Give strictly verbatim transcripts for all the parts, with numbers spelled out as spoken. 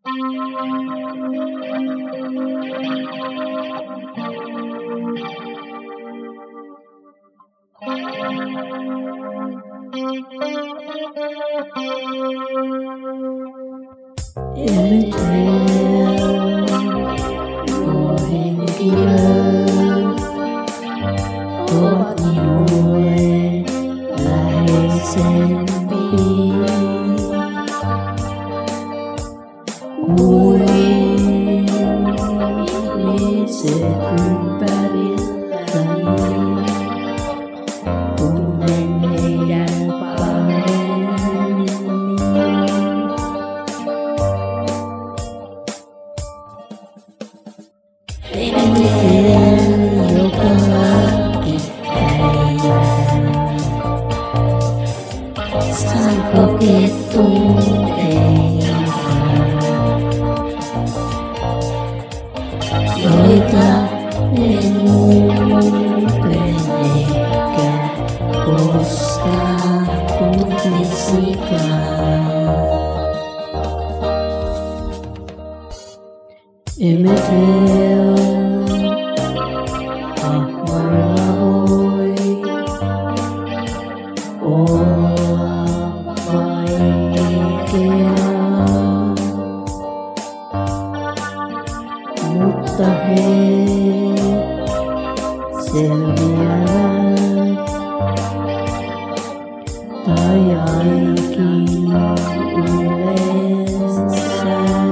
nuo henkilöt ovat minulle läheisempi kuin ihmiset ympärilläni. Tunnen heidän paremmin. Heidän teen joka päivä. Saan kokea tunteita, joita en muuten ehkä koskaan tuntisikaan. Emetel ahmoilla voi olla vaikeaa, mutta he selviävät, tai ainakin yleensä.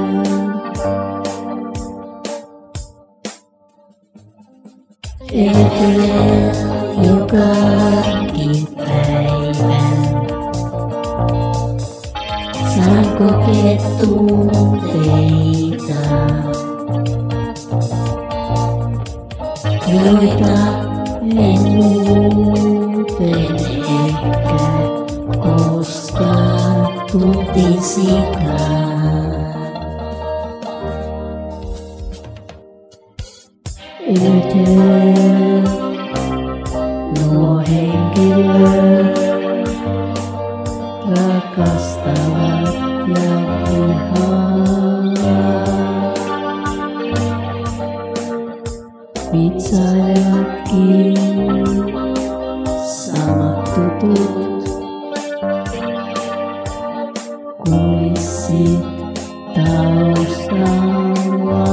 Etelen joka päivä. Saan kokea tunteita, joita en muuten ehkä koskaan tuntisikaan. Eteen nuo henkilöt rakastavat ja vihaavat, vitsailevatkin samat tutut kulissit taustalla.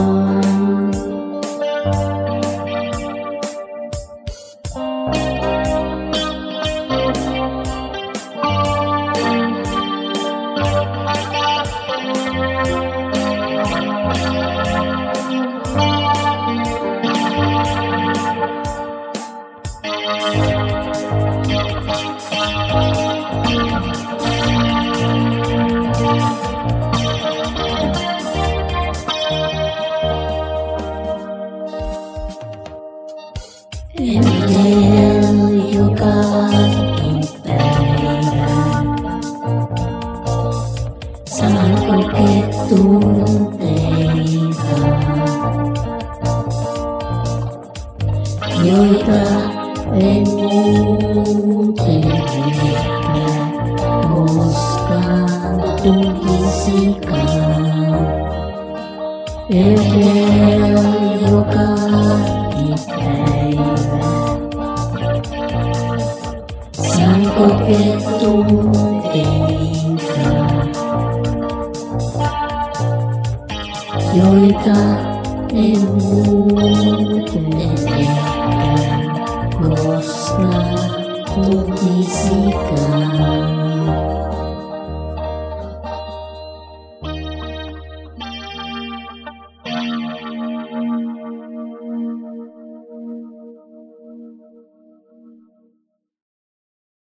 Emetel joka päivä. Saan kokea tunteita, joita en muuten ehkä koskaan tuntisikaan. Emetel joka päivä. Saan kokea tunteita, joita en muuten